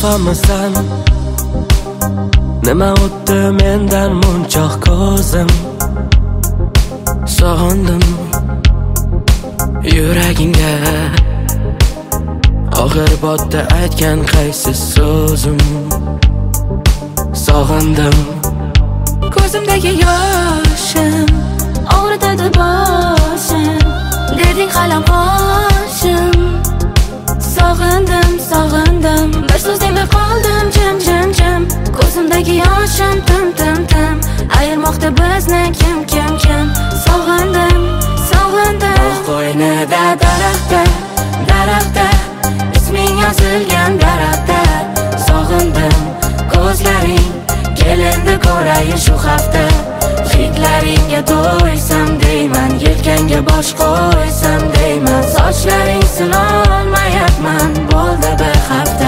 xafamisan? Nima o'tdi mendan munchoq ko'zim? Sog'indim yuragingga og'ir botdi aytgan qaysi so'zim. Sog'indim ko'zimdagi yoshim og'ritadi boshim, deding qalam qoshim. Sog'indim, sog'indim, bir so'z demay qoldim jim jim jim. Ko'zimdagi yoshim tim tim tim, ayirmoqda bizni kim kim kim. Sog'indim, sog'indim. Bog' qo'ynida daraxtda, daraxtda isming yozilgan daraxtda. Sog'indim ko'zlaring, kel endi ko'rayin shu hafta. Hidlaringga to'ysam deyman, yelkangga bosh qo'ysam deyman. Sochlaring silolmayapman, bo'ldi bir hafta.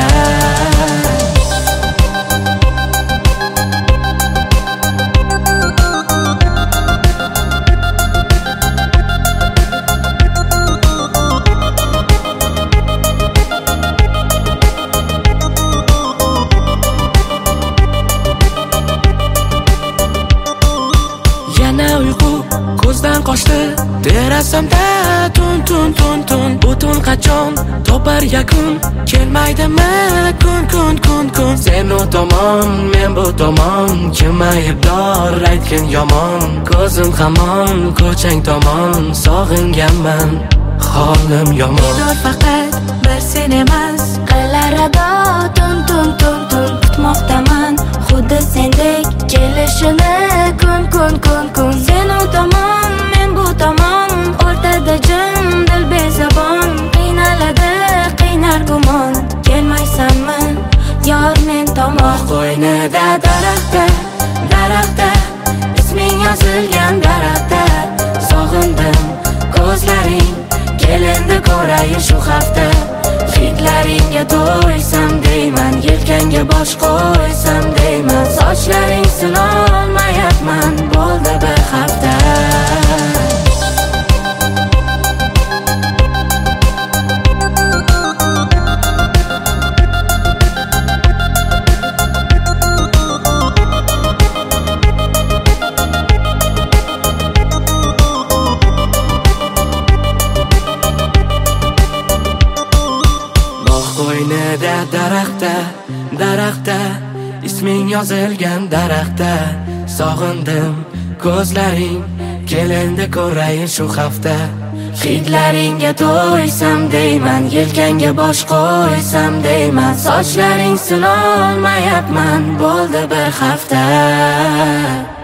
Yana uyqu ko'zdan qochdi, derasamda tun tun tun tun. Butun qachon topar yakun, kelmaydimi kun kun kun kun. Sen u tomon, men bu tomon, kim aybdor aytgin yomon. Ko'zim hamon ko'chang tomon, sog'inganman, holim yomon. Bedor faqat bir sen emas, qallarida tun tun tun tun kutmoqdaman. Xuddi sendek kelishini kun kun kun kun. Sen u tomon, men bu tomon, o'rtada jim dil bezabon. Qiynaladi qiynar gumon, kelmaysanmi yor men tomon. Bog' qo'ynida daraxtda, daraxtda isming yozilgan daraxtda. Sog'indim ko'zlaring, kel endi ko'rayin shu hafta. Hidlaringga to'ysam deyman, yelkangga bosh qo'ysam deyman. Sochlaring silolmayapman, bo'ldi bir hafta. Qo'ynida daraxtda, daraxtda isming yozilgan daraxtda. Sog'indim ko'zlaring, kel endi ko'rayin shu hafta. Hidlaringga to'ysam deyman, yelkangga bosh qo'ysam deyman. Sochlaring silolmayapman, bo'ldi bir hafta.